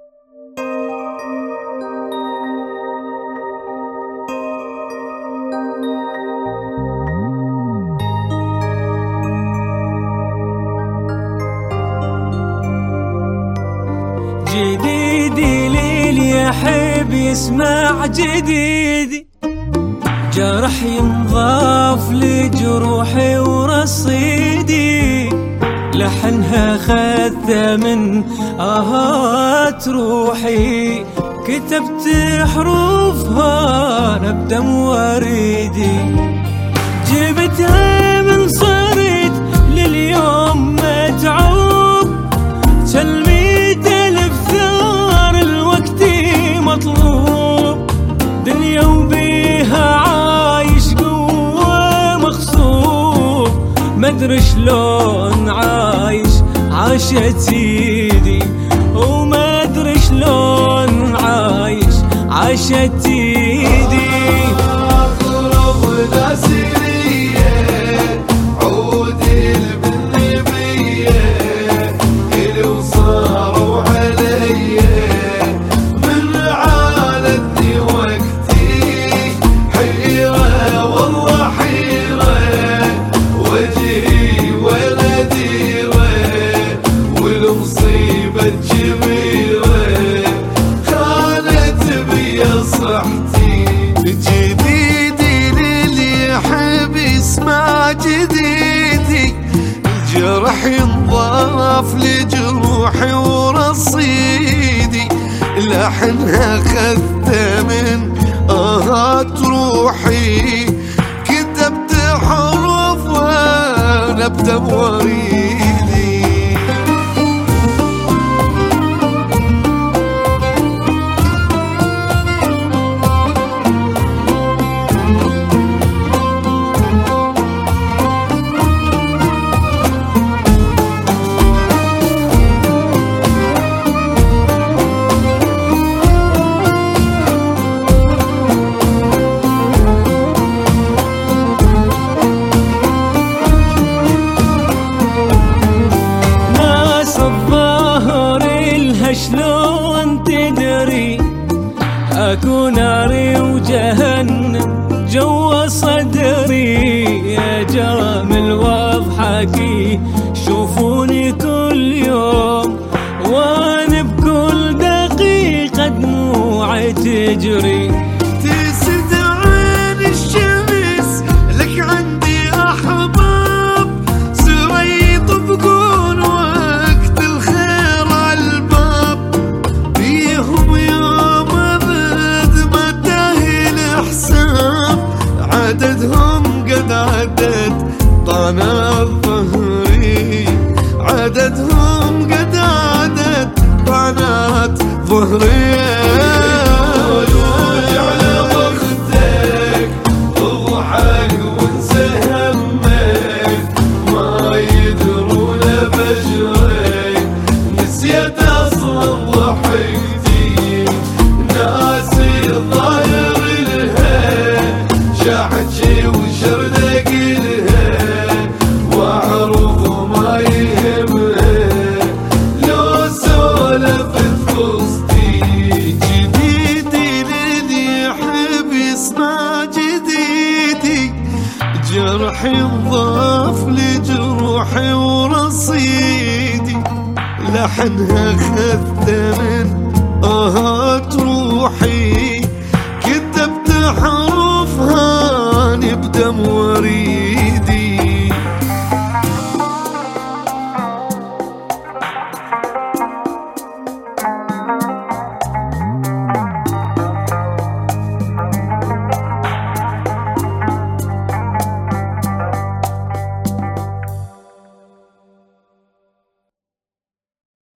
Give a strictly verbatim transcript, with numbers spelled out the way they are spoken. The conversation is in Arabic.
جديدي ليلي يحب يسمع جديدي، جرح ينضاف لجروحي ورصيدي، لحنها خذ من آهات روحي، كتبت حروفها أنا بدم وريدي، جبتها من صرت لليوم متعوب، تلميد ألف ثار الوقت مطلوب، دنيا وبيها عايش قوة مغصوب، مدري شلون عايش عاشت ايدي، ومدري شلون عايش عاشت ايدي. جديدي للي يحب يسمع جديدي، الجرح ينضاف لجروحي ورصيدي، لحنها خذته من آهات روحي، كتبت حروفها أنا بدم وريدي. شلون تدري اكو ناري وجهنم جوا صدري، يا جامل واضحكي شوفوني كل يوم، وانا بكل دقيقة دموعي تجري، تسد عين الشمس لك عندي احباب، سري يطبقون وقت الخير عالباب، بيهم يوم ابد ما تاهي الحساب، عددهم قد عدد طعنات ظهري، عددهم قد عدد طعنات ظهري. جرح ينضاف لجروحي ورصيدي، لحنها خذته من آهات روحي،